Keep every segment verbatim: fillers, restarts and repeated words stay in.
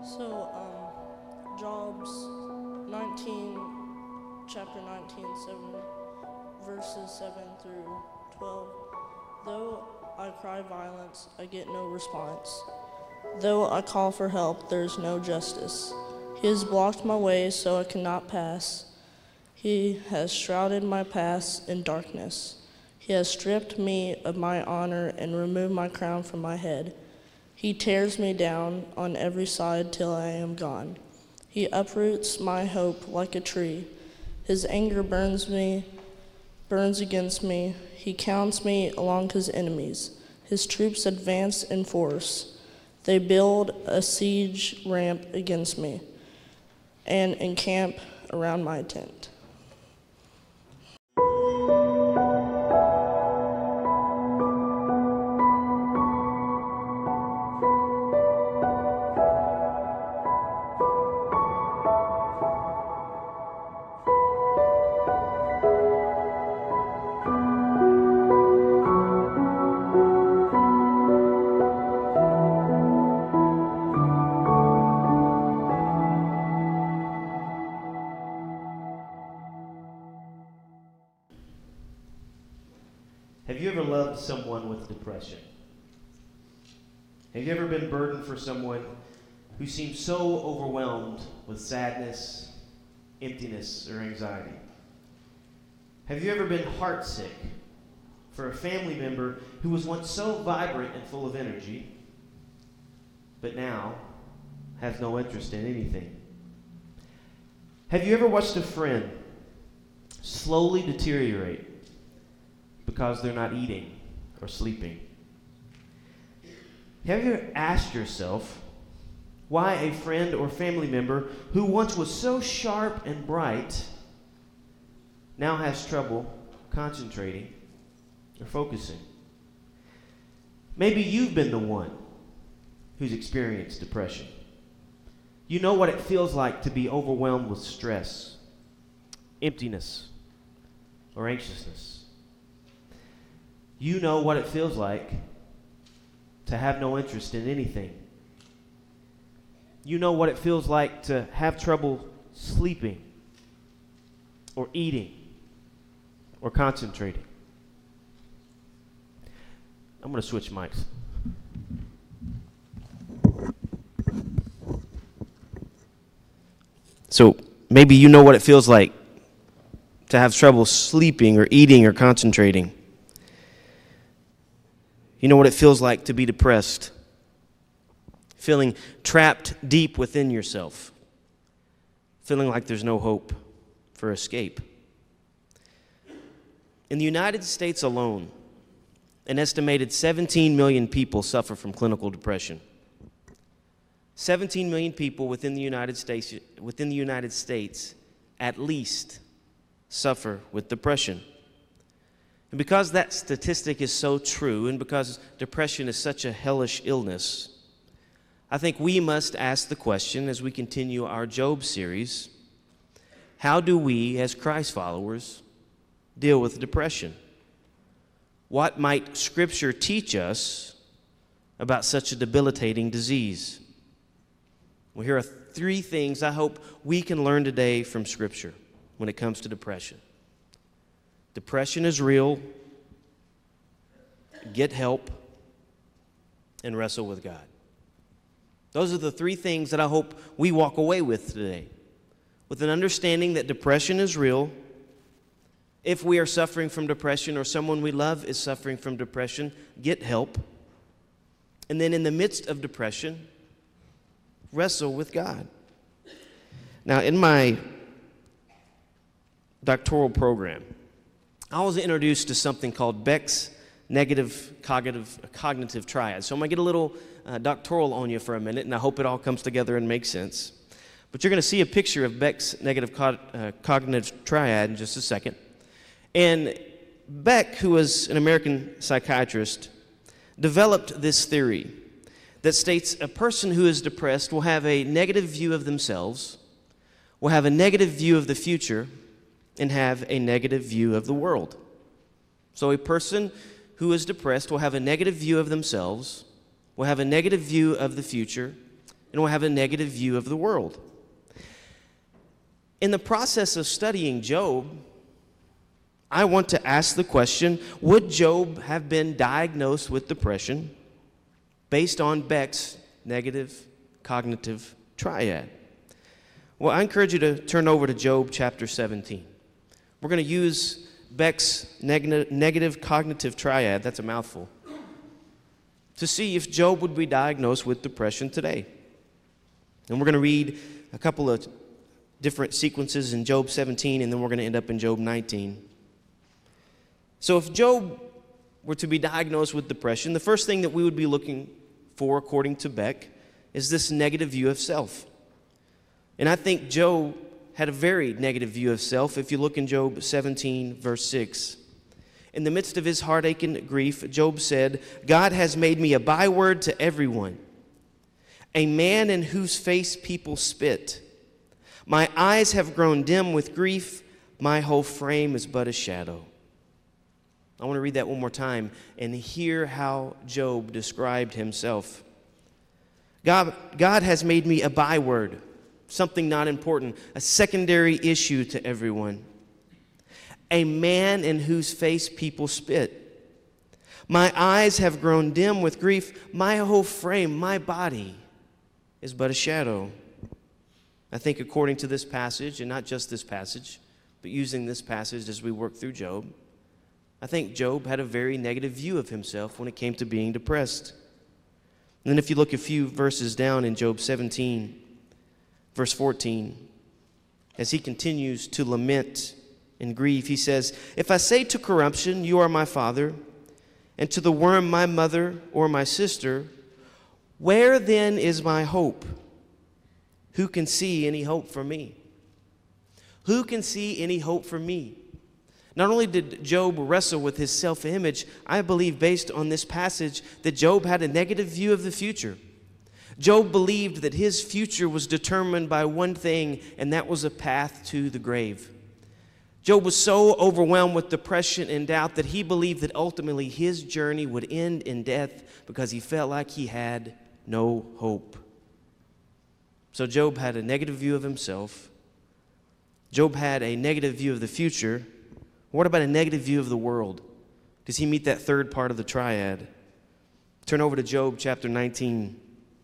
So, um, Jobs nineteen, chapter nineteen, seven, verses seven through twelve. Though I cry violence, I get no response. Though I call for help, there is no justice. He has blocked my way so I cannot pass. He has shrouded my paths in darkness. He has stripped me of my honor and removed my crown from my head. He tears me down on every side till I am gone. He uproots my hope like a tree. His anger burns me, burns against me. He counts me along his enemies. His troops advance in force. They build a siege ramp against me and encamp around my tent. Have you ever loved someone with depression? Have you ever been burdened for someone who seems so overwhelmed with sadness, emptiness, or anxiety? Have you ever been heartsick for a family member who was once so vibrant and full of energy, but now has no interest in anything? Have you ever watched a friend slowly deteriorate because they're not eating or sleeping? Have you ever asked yourself why a friend or family member who once was so sharp and bright now has trouble concentrating or focusing? Maybe you've been the one who's experienced depression. You know what it feels like to be overwhelmed with stress, emptiness, or anxiousness. You know what it feels like to have no interest in anything. You know what it feels like to have trouble sleeping or eating or concentrating. I'm going to switch mics. So maybe you know what it feels like to have trouble sleeping or eating or concentrating. You know what it feels like to be depressed, feeling trapped deep within yourself, feeling like there's no hope for escape. In the United States alone, an estimated seventeen million people suffer from clinical depression. seventeen million people within the United States, within the United States, at least, suffer with depression. And because that statistic is so true, and because depression is such a hellish illness, I think we must ask the question as we continue our Job series, how do we, as Christ followers, deal with depression? What might Scripture teach us about such a debilitating disease? Well, here are three things I hope we can learn today from Scripture when it comes to depression. Depression is real. Get help. And wrestle with God. Those are the three things that I hope we walk away with today. With an understanding that depression is real. If we are suffering from depression or someone we love is suffering from depression, get help. And then in the midst of depression, wrestle with God. Now, in my doctoral program, I was introduced to something called Beck's negative cognitive, cognitive triad. So I'm going to get a little uh, doctoral on you for a minute, and I hope it all comes together and makes sense. But you're going to see a picture of Beck's negative co- uh, cognitive triad in just a second. And Beck, who was an American psychiatrist, developed this theory that states a person who is depressed will have a negative view of themselves, will have a negative view of the future, and have a negative view of the world. So a person who is depressed will have a negative view of themselves, will have a negative view of the future, and will have a negative view of the world. In the process of studying Job, I want to ask the question, would Job have been diagnosed with depression based on Beck's negative cognitive triad? Well, I encourage you to turn over to Job chapter seventeen. We're going to use Beck's neg- negative cognitive triad, that's a mouthful, to see if Job would be diagnosed with depression today. And we're going to read a couple of different sequences in Job seventeen, and then we're going to end up in Job nineteen. So if Job were to be diagnosed with depression, the first thing that we would be looking for, according to Beck, is this negative view of self. And I think Job had a very negative view of self. If you look in Job seventeen, verse six, in the midst of his heartache and grief, Job said, "God has made me a byword to everyone, a man in whose face people spit. My eyes have grown dim with grief. My whole frame is but a shadow." I want to read that one more time and hear how Job described himself. God, God has made me a byword, something not important, a secondary issue to everyone. A man in whose face people spit. My eyes have grown dim with grief. My whole frame, my body, is but a shadow. I think according to this passage, and not just this passage, but using this passage as we work through Job, I think Job had a very negative view of himself when it came to being depressed. And then if you look a few verses down in Job seventeen, verse fourteen, as he continues to lament and grieve, he says, "If I say to corruption, you are my father, and to the worm, my mother or my sister, where then is my hope? Who can see any hope for me?" Who can see any hope for me? Not only did Job wrestle with his self-image, I believe based on this passage that Job had a negative view of the future. Job believed that his future was determined by one thing, and that was a path to the grave. Job was so overwhelmed with depression and doubt that he believed that ultimately his journey would end in death because he felt like he had no hope. So Job had a negative view of himself. Job had a negative view of the future. What about a negative view of the world? Does he meet that third part of the triad? Turn over to Job chapter nineteen.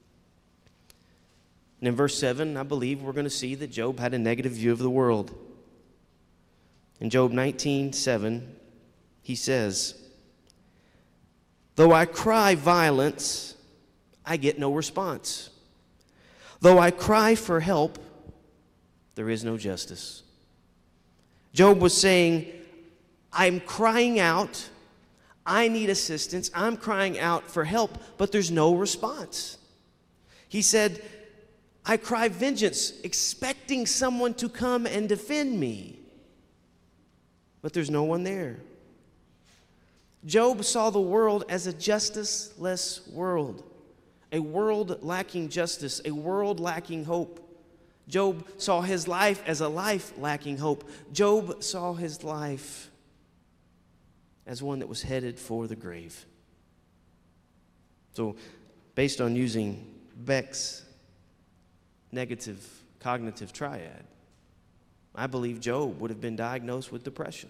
And in verse seven, I believe we're going to see that Job had a negative view of the world. In Job nineteen, seven, he says, "Though I cry violence, I get no response. Though I cry for help, there is no justice." Job was saying, I'm crying out, I need assistance, I'm crying out for help, but there's no response. He said, I cry vengeance, expecting someone to come and defend me, but there's no one there. Job saw the world as a justiceless world, a world lacking justice, a world lacking hope. Job saw his life as a life lacking hope. Job saw his life as one that was headed for the grave. So, based on using Beck's negative cognitive triad, I believe Job would have been diagnosed with depression.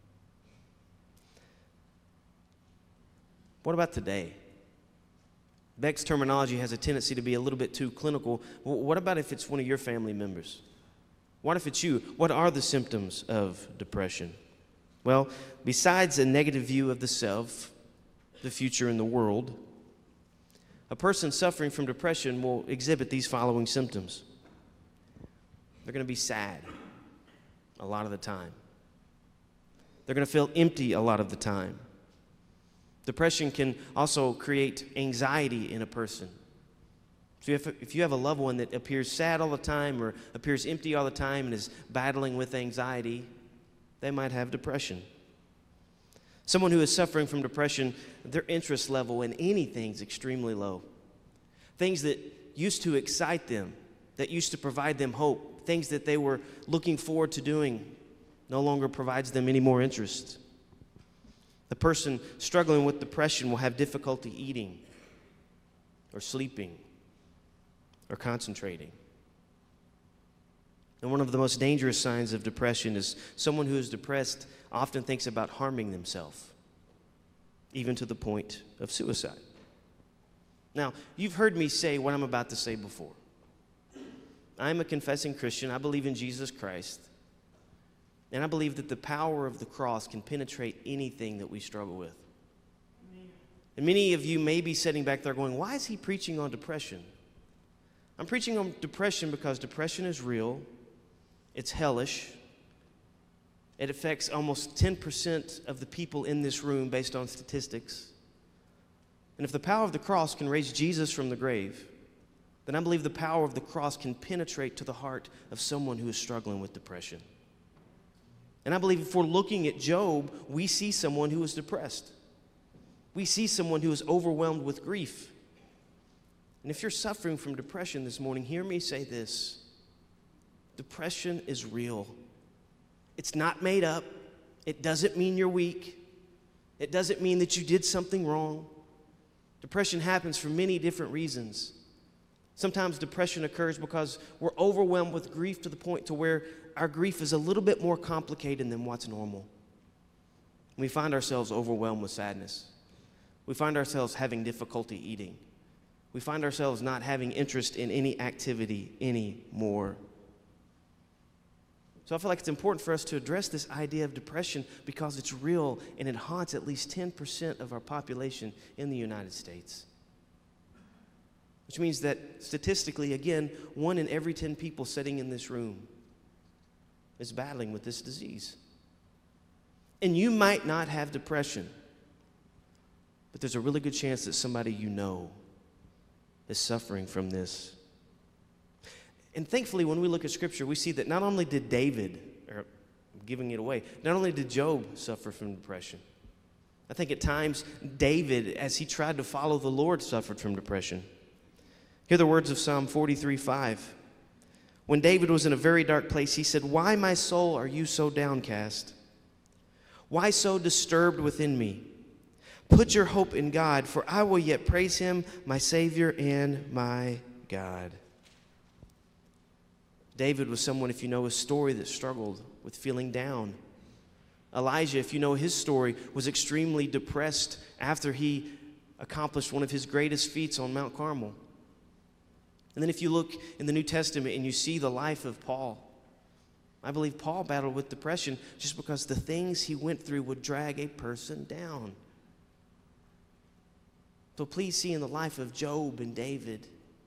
What about today? Beck's terminology has a tendency to be a little bit too clinical. Well, what about if it's one of your family members? What if it's you? What are the symptoms of depression? Well, besides a negative view of the self, the future, and the world, a person suffering from depression will exhibit these following symptoms. They're going to be sad a lot of the time. They're going to feel empty a lot of the time. Depression can also create anxiety in a person. So if, if you have a loved one that appears sad all the time or appears empty all the time and is battling with anxiety, they might have depression. Someone who is suffering from depression, their interest level in anything is extremely low. Things that used to excite them, that used to provide them hope, things that they were looking forward to doing, no longer provides them any more interest. The person struggling with depression will have difficulty eating or sleeping or concentrating. And one of the most dangerous signs of depression is someone who is depressed often thinks about harming themselves, even to the point of suicide. Now, you've heard me say what I'm about to say before. I'm a confessing Christian. I believe in Jesus Christ. And I believe that the power of the cross can penetrate anything that we struggle with. And many of you may be sitting back there going, why is he preaching on depression? I'm preaching on depression because depression is real. It's hellish. It affects almost ten percent of the people in this room based on statistics. And if the power of the cross can raise Jesus from the grave, then I believe the power of the cross can penetrate to the heart of someone who is struggling with depression. And I believe if we're looking at Job, we see someone who is depressed. We see someone who is overwhelmed with grief. And if you're suffering from depression this morning, hear me say this. Depression is real. It's not made up. It doesn't mean you're weak. It doesn't mean that you did something wrong. Depression happens for many different reasons. Sometimes depression occurs because we're overwhelmed with grief to the point to where our grief is a little bit more complicated than what's normal. We find ourselves overwhelmed with sadness. We find ourselves having difficulty eating. We find ourselves not having interest in any activity anymore. So I feel like it's important for us to address this idea of depression because it's real and it haunts at least ten percent of our population in the United States. Which means that statistically, again, one in every ten people sitting in this room is battling with this disease. And you might not have depression, but there's a really good chance that somebody you know is suffering from this. And thankfully, when we look at Scripture, we see that not only did David, or I'm giving it away, not only did Job suffer from depression, I think at times David, as he tried to follow the Lord, suffered from depression. Hear the words of Psalm forty-three five. When David was in a very dark place, he said, "Why, my soul, are you so downcast? Why so disturbed within me? Put your hope in God, for I will yet praise him, my Savior and my God." David was someone, if you know his story, that struggled with feeling down. Elijah, if you know his story, was extremely depressed after he accomplished one of his greatest feats on Mount Carmel. And then if you look in the New Testament and you see the life of Paul, I believe Paul battled with depression just because the things he went through would drag a person down. So please see in the life of Job and David,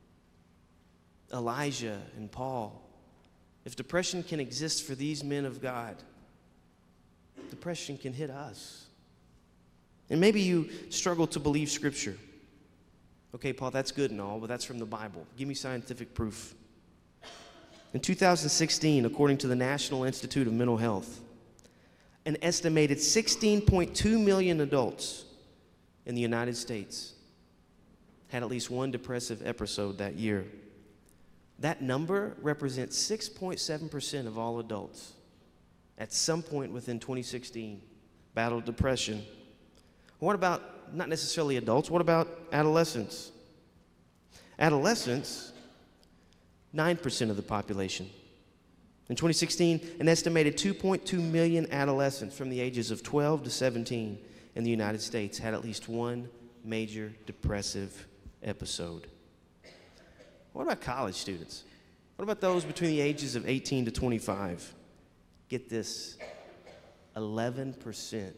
Elijah and Paul, if depression can exist for these men of God, depression can hit us. And maybe you struggle to believe Scripture. Okay, Paul, that's good and all, but that's from the Bible. Give me scientific proof. In two thousand sixteen, according to the National Institute of Mental Health, an estimated sixteen point two million adults in the United States had at least one depressive episode that year. That number represents six point seven percent of all adults at some point within twenty sixteen battled depression. What about not necessarily adults? What about adolescents? Adolescents, nine percent of the population. In twenty sixteen, an estimated two point two million adolescents from the ages of twelve to seventeen in the United States had at least one major depressive episode. What about college students? What about those between the ages of eighteen to twenty-five? Get this, eleven percent.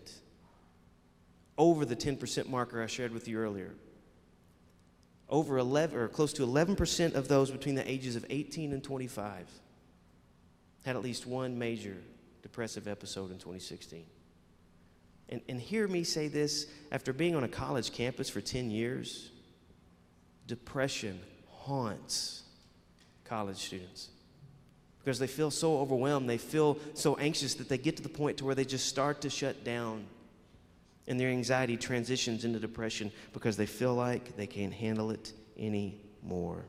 Over the ten percent marker I shared with you earlier. Over eleven, or close to eleven percent of those between the ages of eighteen and twenty-five had at least one major depressive episode in twenty sixteen. And, and hear me say this, after being on a college campus for ten years, depression haunts college students because they feel so overwhelmed, they feel so anxious that they get to the point to where they just start to shut down, and their anxiety transitions into depression because they feel like they can't handle it anymore.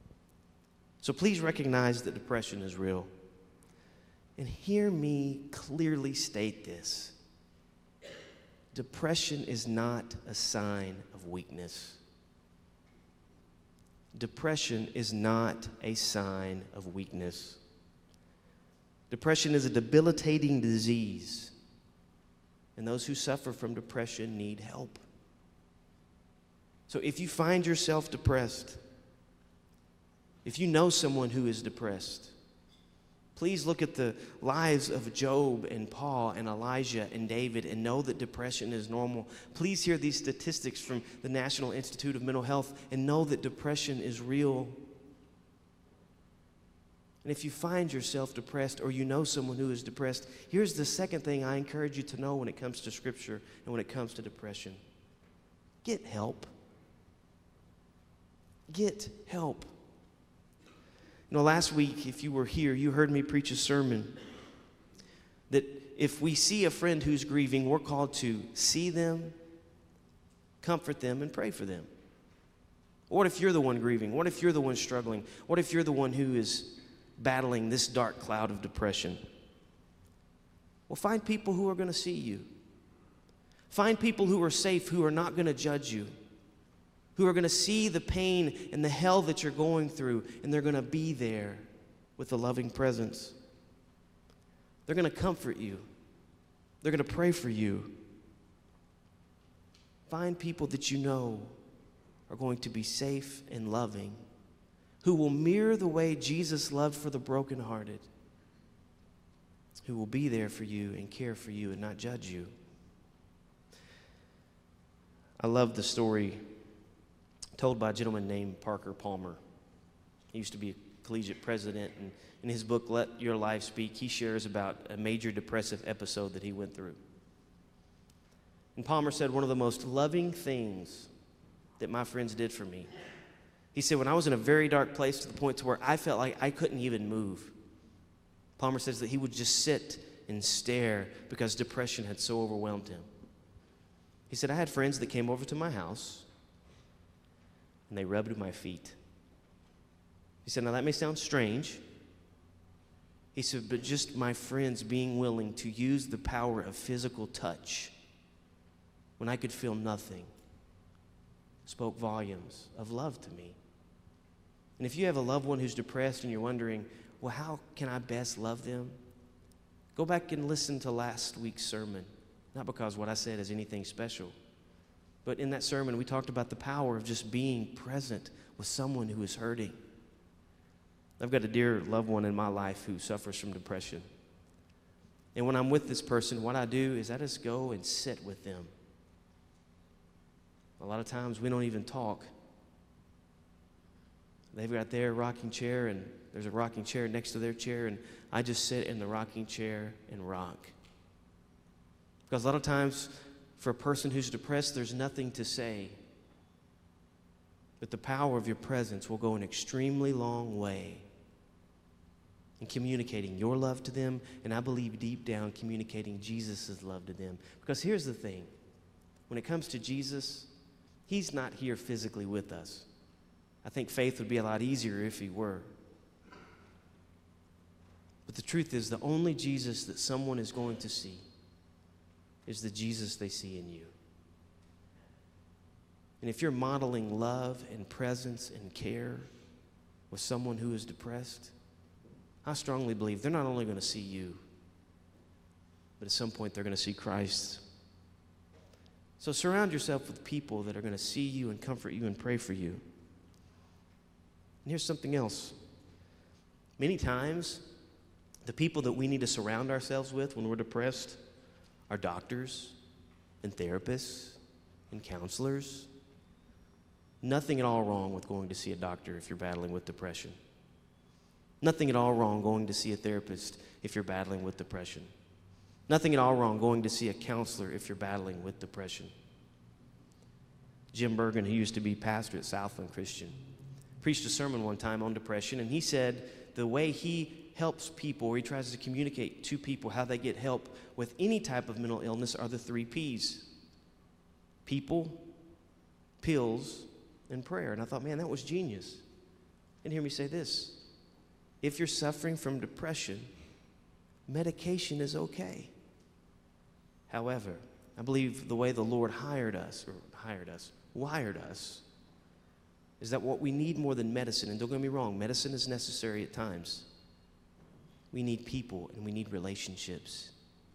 So please recognize that depression is real, and hear me clearly state this. Depression is not a sign of weakness. depression is not a sign of weakness. Depression is a debilitating disease, and those who suffer from depression need help. So if you find yourself depressed, if you know someone who is depressed, please look at the lives of Job and Paul and Elijah and David and know that depression is normal. Please hear these statistics from the National Institute of Mental Health and know that depression is real. And if you find yourself depressed or you know someone who is depressed, here's the second thing I encourage you to know when it comes to Scripture and when it comes to depression. Get help. Get help. You know, last week, if you were here, you heard me preach a sermon that if we see a friend who's grieving, we're called to see them, comfort them, and pray for them. What if you're the one grieving? What if you're the one struggling? What if you're the one who is battling this dark cloud of depression? Well, find people who are going to see you. Find people who are safe, who are not going to judge you, who are going to see the pain and the hell that you're going through, and they're going to be there with a loving presence. They're going to comfort you. They're going to pray for you. Find people that you know are going to be safe and loving, who will mirror the way Jesus loved for the brokenhearted, who will be there for you and care for you and not judge you. I love the story told by a gentleman named Parker Palmer. He used to be a collegiate president, and in his book, Let Your Life Speak, he shares about a major depressive episode that he went through. And Palmer said, one of the most loving things that my friends did for me, he said, when I was in a very dark place to the point to where I felt like I couldn't even move, Palmer says that he would just sit and stare because depression had so overwhelmed him. He said, I had friends that came over to my house, and they rubbed my feet. He said, now that may sound strange. He said, but just my friends being willing to use the power of physical touch when I could feel nothing spoke volumes of love to me. And if you have a loved one who's depressed and you're wondering, well, how can I best love them? Go back and listen to last week's sermon. Not because what I said is anything special, but in that sermon, we talked about the power of just being present with someone who is hurting. I've got a dear loved one in my life who suffers from depression. And when I'm with this person, what I do is I just go and sit with them. A lot of times we don't even talk. They've got their rocking chair, and there's a rocking chair next to their chair, and I just sit in the rocking chair and rock. Because a lot of times, for a person who's depressed, there's nothing to say. But the power of your presence will go an extremely long way in communicating your love to them, and I believe deep down communicating Jesus' love to them. Because here's the thing. When it comes to Jesus, he's not here physically with us. I think faith would be a lot easier if he were. But the truth is, the only Jesus that someone is going to see is the Jesus they see in you. And if you're modeling love and presence and care with someone who is depressed, I strongly believe they're not only going to see you, but at some point they're going to see Christ. So surround yourself with people that are going to see you and comfort you and pray for you. And here's something else. Many times, the people that we need to surround ourselves with when we're depressed are doctors and therapists and counselors. Nothing at all wrong with going to see a doctor if you're battling with depression. Nothing at all wrong going to see a therapist if you're battling with depression. Nothing at all wrong going to see a counselor if you're battling with depression. Jim Bergen, who used to be pastor at Southland Christian, preached a sermon one time on depression, and he said the way he helps people, or he tries to communicate to people how they get help with any type of mental illness, are the three P's. People, pills, and prayer. And I thought, man, that was genius. And hear me say this. If you're suffering from depression, medication is okay. However, I believe the way the Lord hired us, or hired us, wired us, is that what we need more than medicine, and don't get me wrong, medicine is necessary at times. We need people and we need relationships.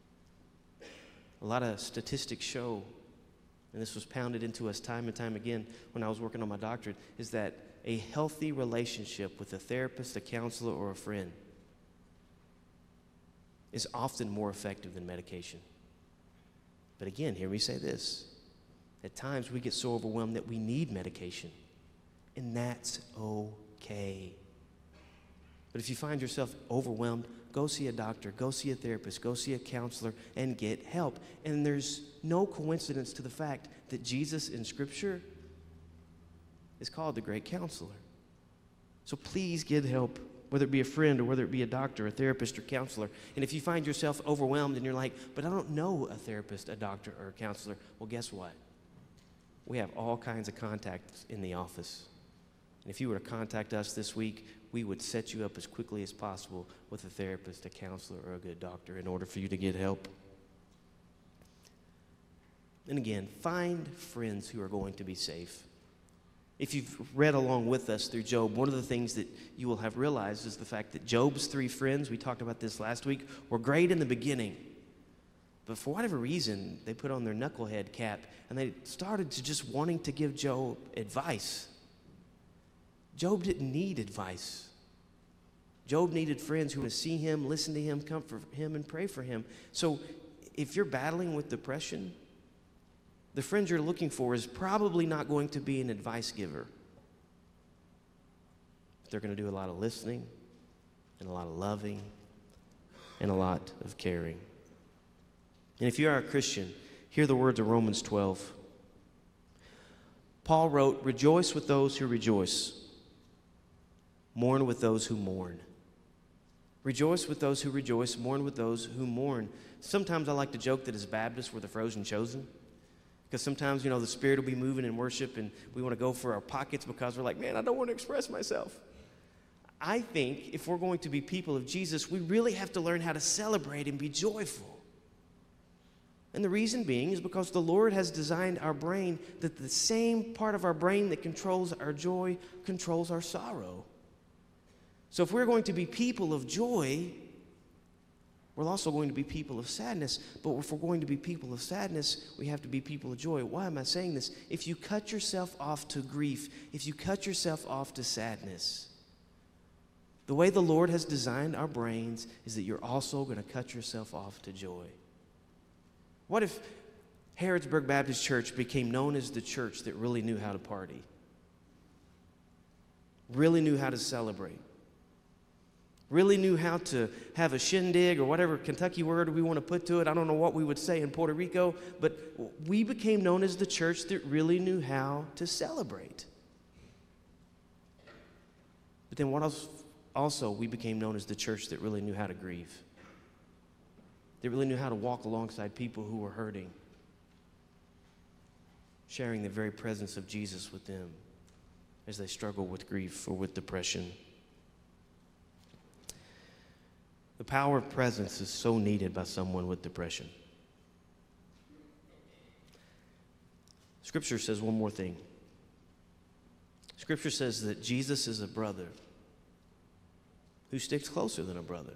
A lot of statistics show, and this was pounded into us time and time again when I was working on my doctorate, is that a healthy relationship with a therapist, a counselor, or a friend is often more effective than medication. But again, hear me say this. At times we get so overwhelmed that we need medication, and that's okay. But if you find yourself overwhelmed, go see a doctor, go see a therapist, go see a counselor, and get help. And there's no coincidence to the fact that Jesus in Scripture is called the great counselor. So please get help, whether it be a friend or whether it be a doctor, a therapist, or counselor. And if you find yourself overwhelmed and you're like, but I don't know a therapist, a doctor, or a counselor, well, guess what? We have all kinds of contacts in the office. And if you were to contact us this week, we would set you up as quickly as possible with a therapist, a counselor, or a good doctor in order for you to get help. And again, find friends who are going to be safe. If you've read along with us through Job, one of the things that you will have realized is the fact that Job's three friends, we talked about this last week, were great in the beginning. But for whatever reason, they put on their knucklehead cap and they started to just wanting to give Job advice. Job didn't need advice. Job needed friends who would see him, listen to him, comfort him, and pray for him. So if you're battling with depression, the friend you're looking for is probably not going to be an advice giver. They're going to do a lot of listening and a lot of loving and a lot of caring. And if you are a Christian, hear the words of Romans twelve. Paul wrote, "Rejoice with those who rejoice. Mourn with those who mourn." Rejoice with those who rejoice, mourn with those who mourn. Sometimes I like to joke that as Baptists, we're the frozen chosen. Because sometimes, you know, the Spirit will be moving in worship and we want to go for our pockets because we're like, man, I don't want to express myself. I think if we're going to be people of Jesus, we really have to learn how to celebrate and be joyful. And the reason being is because the Lord has designed our brain that the same part of our brain that controls our joy controls our sorrow. So if we're going to be people of joy, we're also going to be people of sadness. But if we're going to be people of sadness, we have to be people of joy. Why am I saying this? If you cut yourself off to grief, if you cut yourself off to sadness, the way the Lord has designed our brains is that you're also going to cut yourself off to joy. What if Harrodsburg Baptist Church became known as the church that really knew how to party? Really knew how to celebrate? Really knew how to have a shindig or whatever Kentucky word we want to put to it. I don't know what we would say in Puerto Rico, but we became known as the church that really knew how to celebrate. But then what else? Also, we became known as the church that really knew how to grieve. They really knew how to walk alongside people who were hurting, sharing the very presence of Jesus with them as they struggle with grief or with depression. The power of presence is so needed by someone with depression. Scripture says one more thing. Scripture says that Jesus is a brother who sticks closer than a brother.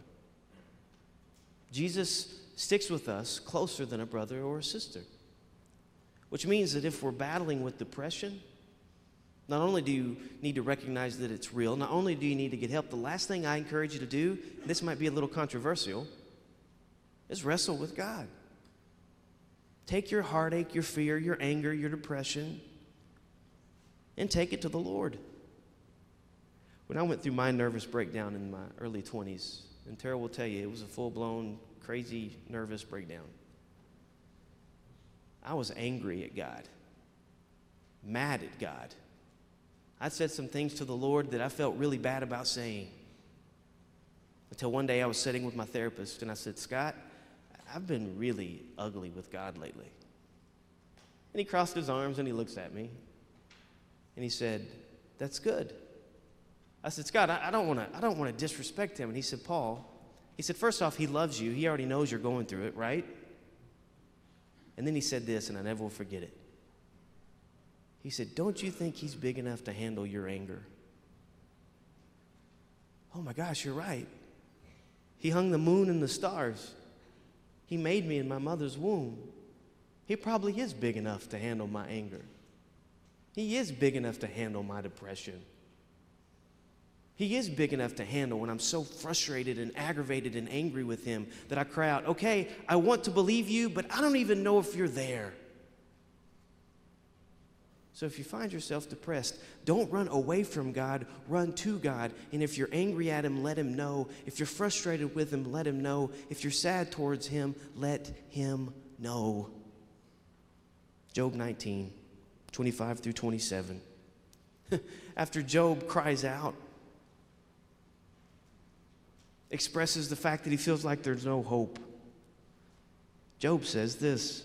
Jesus sticks with us closer than a brother or a sister, which means that if we're battling with depression, not only do you need to recognize that it's real, not only do you need to get help, the last thing I encourage you to do, and this might be a little controversial, is wrestle with God. Take your heartache, your fear, your anger, your depression, and take it to the Lord. When I went through my nervous breakdown in my early twenties, and Tara will tell you, it was a full-blown, crazy, nervous breakdown. I was angry at God, mad at God. I said some things to the Lord that I felt really bad about saying. Until one day I was sitting with my therapist and I said, Scott, I've been really ugly with God lately. And he crossed his arms and he looks at me and he said, that's good. I said, Scott, I, I don't want to I don't want to disrespect him. And he said, Paul, he said, first off, he loves you. He already knows you're going through it, right? And then he said this, and I never will forget it. He said, don't you think he's big enough to handle your anger? Oh my gosh, you're right. He hung the moon and the stars. He made me in my mother's womb. He probably is big enough to handle my anger. He is big enough to handle my depression. He is big enough to handle when I'm so frustrated and aggravated and angry with him that I cry out, okay, I want to believe you, but I don't even know if you're there. So if you find yourself depressed, don't run away from God, run to God. And if you're angry at him, let him know. If you're frustrated with him, let him know. If you're sad towards him, let him know. Job nineteen, twenty-five through twenty-seven. After Job cries out, expresses the fact that he feels like there's no hope, Job says this,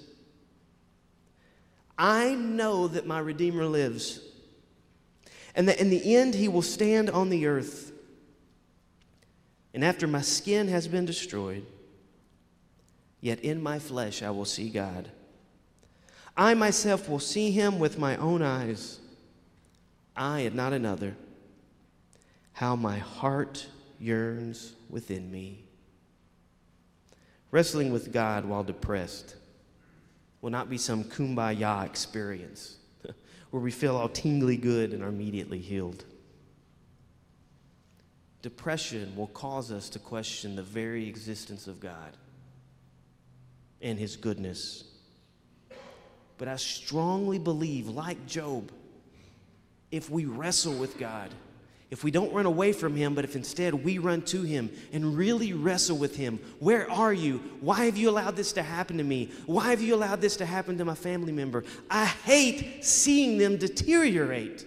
I know that my Redeemer lives, and that in the end he will stand on the earth. And after my skin has been destroyed, yet in my flesh I will see God. I myself will see him with my own eyes, I and not another. How my heart yearns within me. Wrestling with God while depressed will not be some kumbaya experience where we feel all tingly good and are immediately healed. Depression will cause us to question the very existence of God and his goodness. But I strongly believe, like Job, if we wrestle with God, if we don't run away from him, but if instead we run to him and really wrestle with him, where are you? Why have you allowed this to happen to me? Why have you allowed this to happen to my family member? I hate seeing them deteriorate.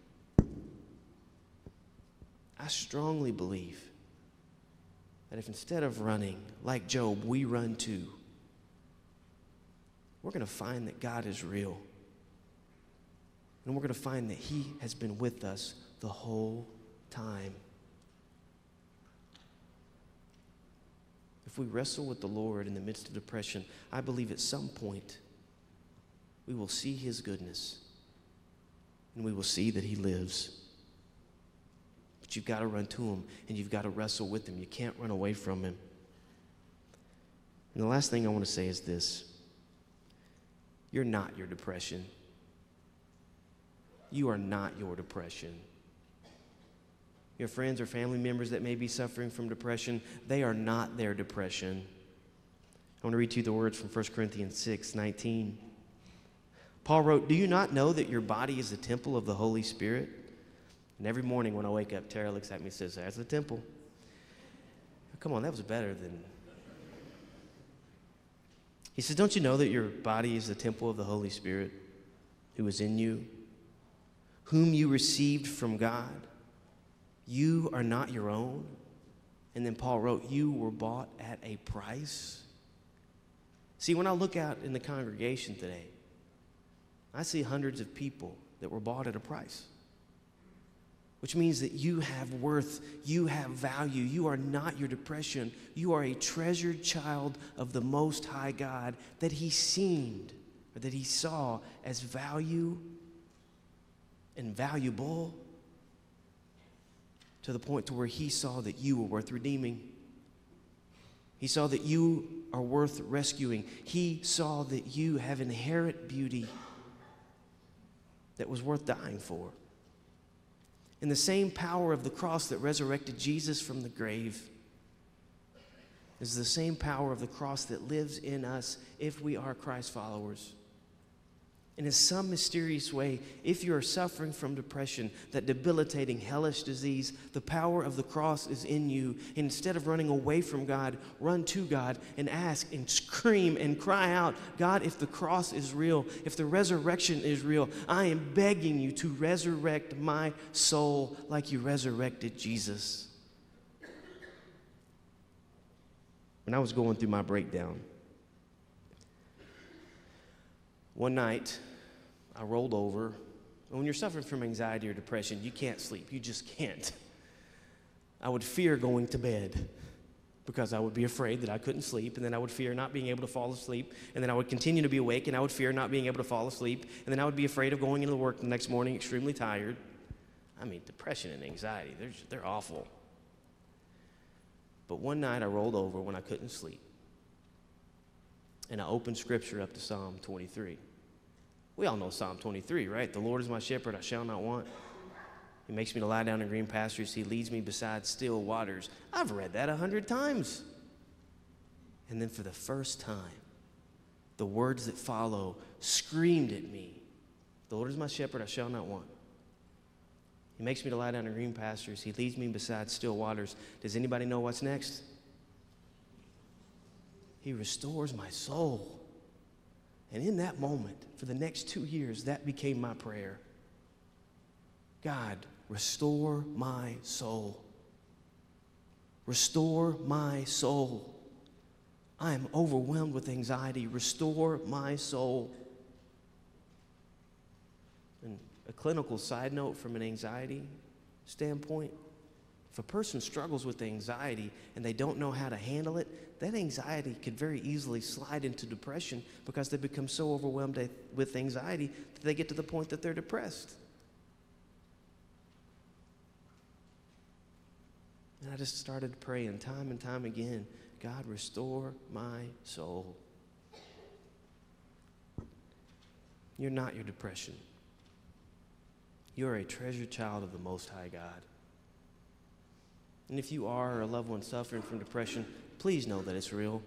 I strongly believe that if instead of running, like Job, we run to, we're going to find that God is real. And we're going to find that he has been with us the whole time. If we wrestle with the Lord in the midst of depression, I believe at some point we will see his goodness and we will see that he lives. But you've got to run to him and you've got to wrestle with him. You can't run away from him. And the last thing I want to say is this. You're not your depression. You are not your depression. Your friends or family members that may be suffering from depression, they are not their depression. I want to read to you the words from First Corinthians six nineteen. Paul wrote, do you not know that your body is a temple of the Holy Spirit? And every morning when I wake up, Tara looks at me and says, that's the temple. Come on, that was better than... He says, don't you know that your body is the temple of the Holy Spirit who is in you, whom you received from God? You are not your own. And then Paul wrote, you were bought at a price. See, when I look out in the congregation today, I see hundreds of people that were bought at a price, which means that you have worth, you have value. You are not your depression. You are a treasured child of the Most High God that he seemed, or that he saw as value and valuable, to the point to where he saw that you were worth redeeming. He saw that you are worth rescuing. He saw that you have inherent beauty that was worth dying for. And the same power of the cross that resurrected Jesus from the grave is the same power of the cross that lives in us if we are Christ followers. And in some mysterious way, if you are suffering from depression, that debilitating, hellish disease, the power of the cross is in you. And instead of running away from God, run to God and ask and scream and cry out, God, if the cross is real, if the resurrection is real, I am begging you to resurrect my soul like you resurrected Jesus. When I was going through my breakdown, one night, I rolled over. And when you're suffering from anxiety or depression, you can't sleep. You just can't. I would fear going to bed because I would be afraid that I couldn't sleep, and then I would fear not being able to fall asleep, and then I would continue to be awake, and I would fear not being able to fall asleep, and then I would be afraid of going into work the next morning extremely tired. I mean, depression and anxiety, they're, just, they're awful. But one night I rolled over when I couldn't sleep, and I opened Scripture up to Psalm twenty-three. We all know Psalm twenty-three, right? The Lord is my shepherd, I shall not want. He makes me to lie down in green pastures. He leads me beside still waters. I've read that a hundred times. And then for the first time, the words that follow screamed at me. The Lord is my shepherd, I shall not want. He makes me to lie down in green pastures. He leads me beside still waters. Does anybody know what's next? He restores my soul. And in that moment, for the next two years, that became my prayer. God, restore my soul. Restore my soul. I am overwhelmed with anxiety. Restore my soul. And a clinical side note from an anxiety standpoint, if a person struggles with anxiety and they don't know how to handle it, that anxiety could very easily slide into depression because they become so overwhelmed with anxiety that they get to the point that they're depressed. And I just started praying time and time again, God, restore my soul. You're not your depression. You're a treasured child of the Most High God. And if you are or a loved one suffering from depression, please know that it's real.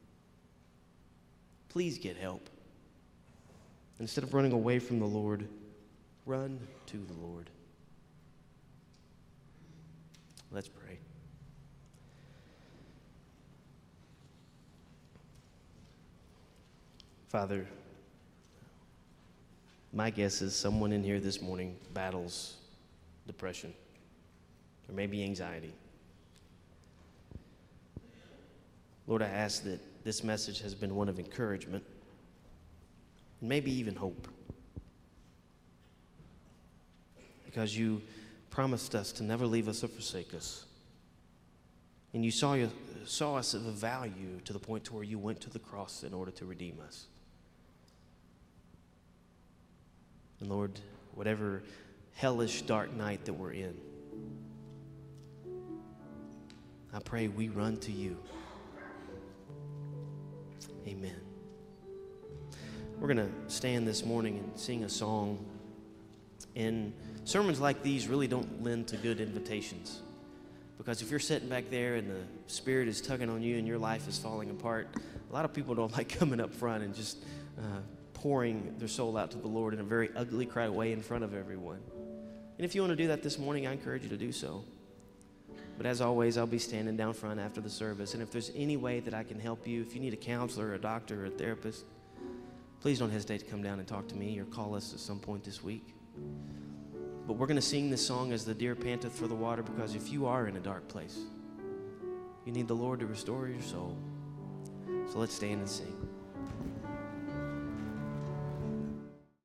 Please get help. Instead of running away from the Lord, run to the Lord. Let's pray. Father, my guess is someone in here this morning battles depression or maybe anxiety. Lord, I ask that this message has been one of encouragement and maybe even hope, because you promised us to never leave us or forsake us. And you saw, you saw us of a value to the point to where you went to the cross in order to redeem us. And Lord, whatever hellish dark night that we're in, I pray we run to you. Amen. We're going to stand this morning and sing a song. And sermons like these really don't lend to good invitations. Because if you're sitting back there and the Spirit is tugging on you and your life is falling apart, a lot of people don't like coming up front and just uh, pouring their soul out to the Lord in a very ugly, cry way in front of everyone. And if you want to do that this morning, I encourage you to do so. But as always, I'll be standing down front after the service. And if there's any way that I can help you, if you need a counselor, a doctor, or a therapist, please don't hesitate to come down and talk to me or call us at some point this week. But we're going to sing this song as the deer panteth for the water, because if you are in a dark place, you need the Lord to restore your soul. So let's stand and sing.